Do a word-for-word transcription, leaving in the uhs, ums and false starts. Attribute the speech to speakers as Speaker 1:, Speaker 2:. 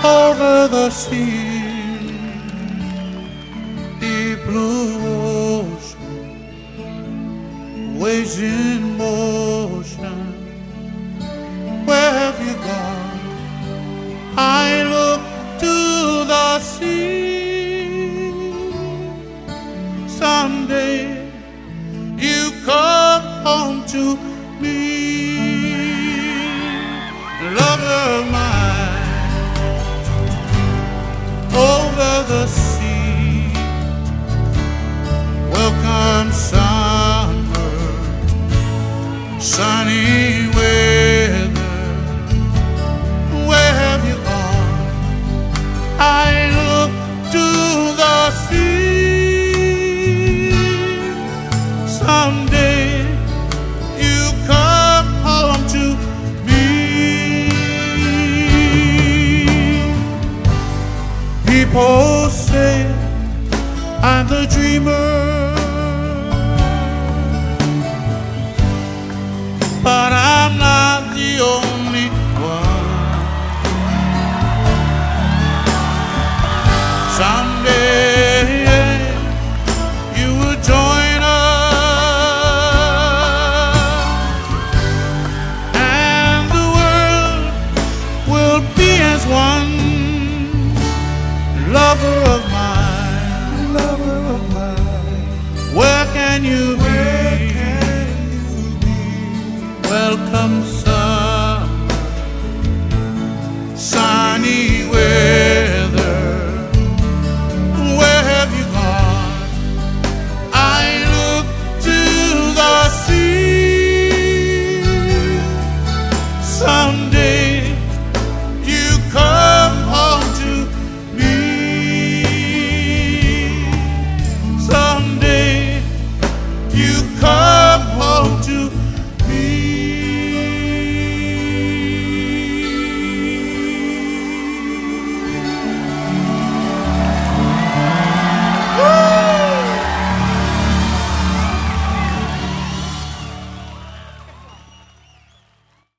Speaker 1: over the sea, deep blue ocean, waves in motion. Where have you gone? I look to the sea. Someday you come home to me, lover of mine, over the sea. Welcome summer, sunny weather. Where have you gone? I look to the sea. Someday you come home to me. People say I'm the dreamer, but I'm not the only one. Someday you will join us, and the world will be as one. Lover of mine, lover of mine, where can you be? Welcome summer, sunny weather. Where have you gone? I look to the sea. Someday